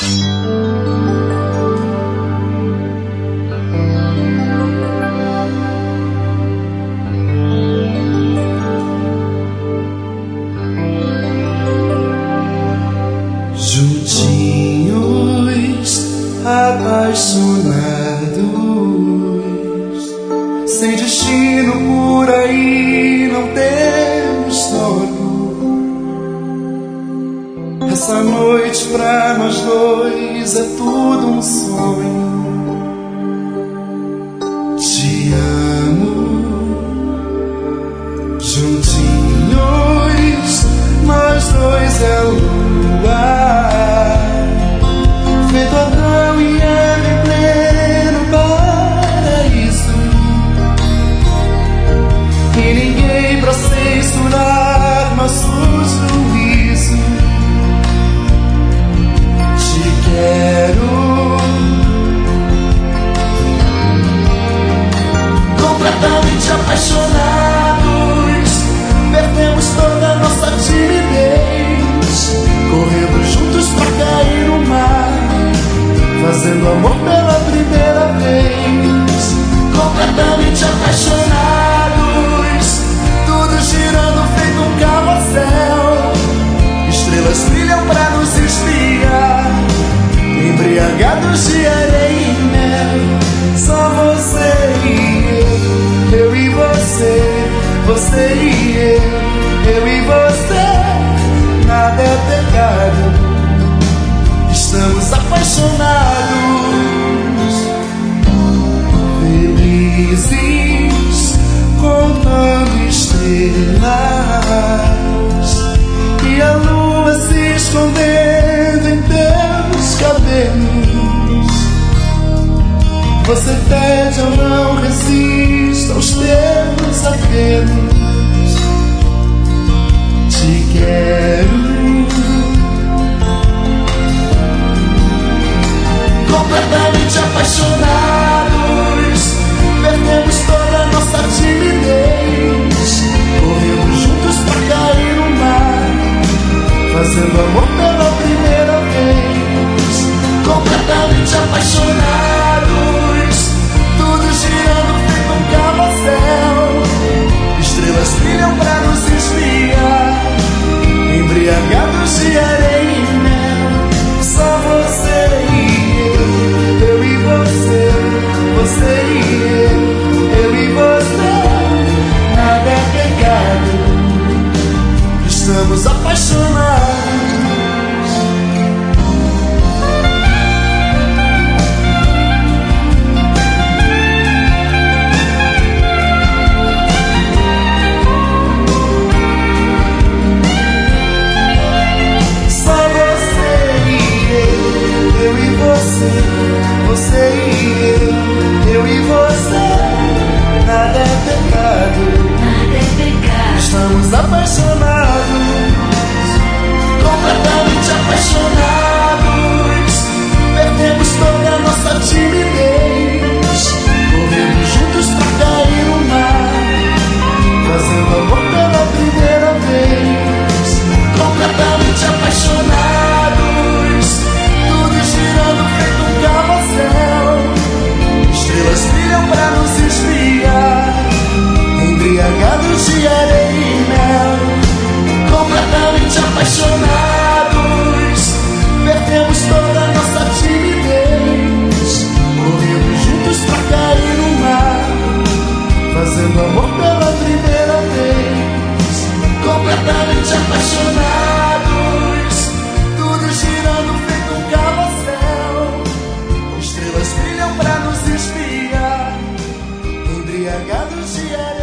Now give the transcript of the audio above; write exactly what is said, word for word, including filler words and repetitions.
Juntinhos, apaixonados, sem destino por aí, não temos dono. Essa noite pra nós dois é tudo um sonho. Te amo. Juntinhos, nós dois é lua, feito Adão e Eva em pleno paraíso, e ninguém pra censurar nosso juízo. Te quero, completamente apaixonados, perdemos toda a nossa timidez, correndo juntos pra cair no mar, fazendo amor pela primeira vez. Completamente apaixonados, tudo girando feito um carrossel, estrelas brilham pra nos espiar, embriagados de areia e mel. Só você e eu, eu e você, você e eu, eu e você, nada é pecado, estamos apaixonados, felizes, contando estrelas, e a lua se escondendo em teus cabelos. Você pede, eu não resisto aos teus apelos. Te quero, completamente apaixonados, perdemos toda a nossa timidez, corremos juntos pra cair no mar, fazendo amor pela primeira vez. Completamente apaixonados, tudo girando feito um carrossel, estrelas brilham pra nos espiar, embriagados de areia e mel. Só você e eu, eu e você, você e eu, eu e você, nada é pecado, estamos apaixonados. Você e eu, eu e você, nada é pecado, nada é pecado, estamos apaixonados, completamente apaixonados, perdemos toda a nossa timidez, corremos juntos pra cair no mar, fazendo amor pela primeira vez. Completamente apaixonados, tudo girando feito um carrossel, estrelas brilham pra nos espiar, embriagados de areia e mel. Completamente apaixonados, perdemos toda a nossa timidez, corremos juntos pra cair no mar, fazendo amor pela primeira vez. Completamente apaixonados, tudo girando feito um carrossel, estrelas brilham pra nos espiar, embriagados de areia.